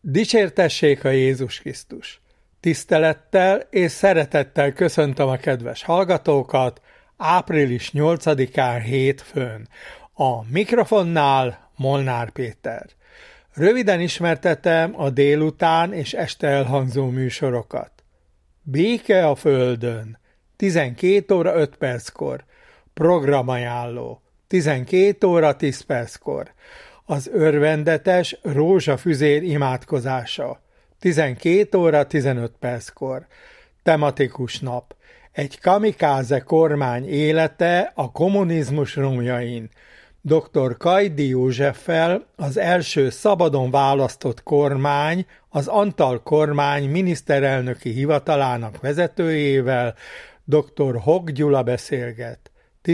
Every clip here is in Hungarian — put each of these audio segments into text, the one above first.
Dicsértessék a Jézus Krisztus! Tisztelettel és szeretettel köszöntöm a kedves hallgatókat április 8-án hétfőn. A mikrofonnál Molnár Péter. Röviden ismertetem a délután és este elhangzó műsorokat. Béke a Földön, 12 óra 5 perckor. Programajánló, 12 óra 10 perckor. Az örvendetes rózsafüzér imádkozása, 12 óra 15 perckor. Tematikus nap, egy kamikáze kormány élete a kommunizmus romjain. Dr. Kajdi Józseffel, az első szabadon választott kormány, az Antal kormány miniszterelnöki hivatalának vezetőjével, dr. Hok Gyula beszélget,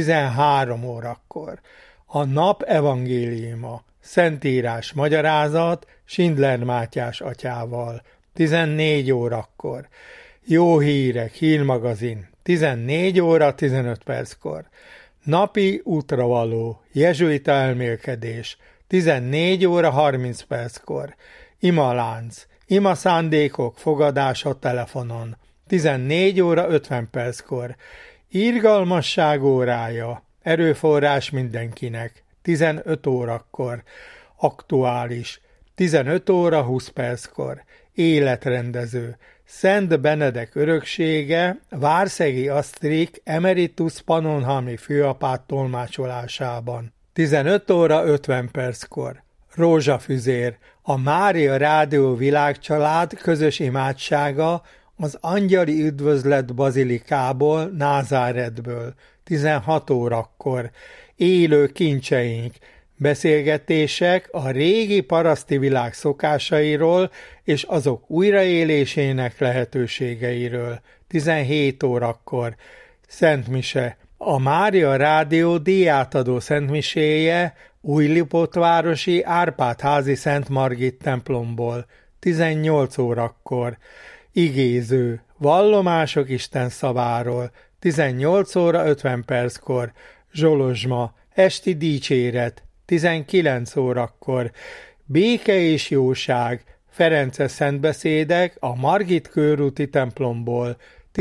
13 órakor. A nap evangéliuma, Szentírás magyarázat Schindler Mátyás atyával, 14 órakor. Jó hírek, hírmagazin, 14 óra 15 perckor. Napi útravaló, jezsuita elmélkedés, 14 óra 30 perckor. Imalánc, ima szándékok fogadása telefonon, 14 óra 50 perckor. Irgalmasság órája, erőforrás mindenkinek, 15 órakor. Aktuális, 15 óra 20 perckor. Életrendező, Szent Benedek öröksége Várszegi Asztrik emeritus pannonhalmi főapát tolmácsolásában, 15 óra 50 perckor. Rózsafüzér, a Mária Rádió Világcsalád közös imádsága az Angyali Üdvözlet Bazilikából, Názáretből, 16 órakor. Élő kincseink, beszélgetések a régi paraszti világ szokásairól és azok újraélésének lehetőségeiről, 17 órakor. Szentmise, a Mária Rádió díjátadó szentmiséje Újlipótvárosi Árpád-házi Szent Margit templomból, 18 órakor. Igéző, vallomások Isten szaváról, 18 óra 50 perckor. Zsolozsma, esti dicséret, 19 órakor. Béke és jóság, ferences szentbeszédek a Margit körúti templomból,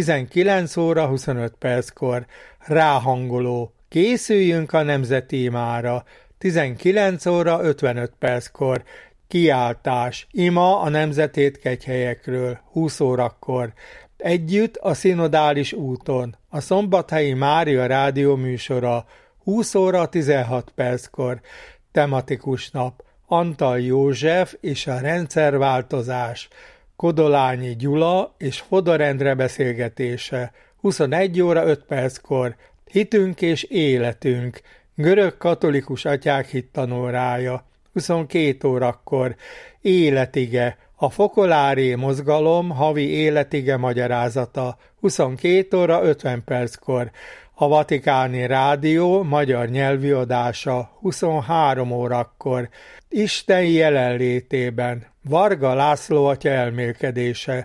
19 óra 25 perckor. Ráhangoló, készüljünk a nemzeti imára, 19 óra 55 perckor. Kiáltás, ima a nemzetétkegyhelyekről, 20 órakor. Együtt a szinodális úton, a Szombathelyi Mária Rádió műsora, 20 óra 16 perckor. Tematikus nap, Antal József és a rendszerváltozás, Kodolányi Gyula és Fodor Endre beszélgetése, 21 óra 5 perckor. Hitünk és életünk, görög katolikus atyák hittanórája, 22 órakor. Életige, a Fokoláré mozgalom havi életige magyarázata, 22 óra 50 perckor. A Vatikáni Rádió magyar nyelvű adása, 23 órakor. Isten jelenlétében, Varga László atya elmélkedése,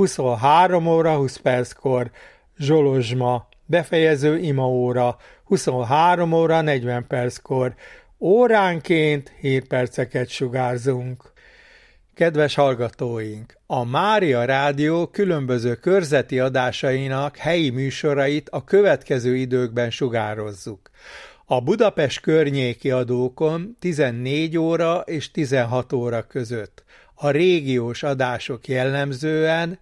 23 óra 20 perckor. Zsolozsma, befejező imaóra, 23 óra 40 perckor. Óránként hírperceket sugárzunk. Kedves hallgatóink! A Mária Rádió különböző körzeti adásainak helyi műsorait a következő időkben sugározzuk. A Budapest környéki adókon 14 óra és 16 óra között. A régiós adások jellemzően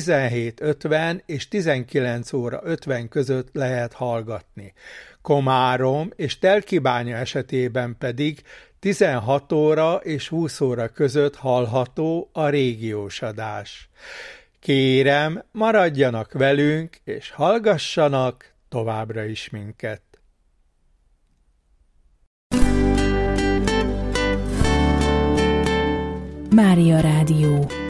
17:50 és 19 óra 50 között lehet hallgatni. Komárom és Telkibánya esetében pedig 16 óra és 20 óra között hallható a régiós adás. Kérem, maradjanak velünk és hallgassanak továbbra is minket. Mária Rádió.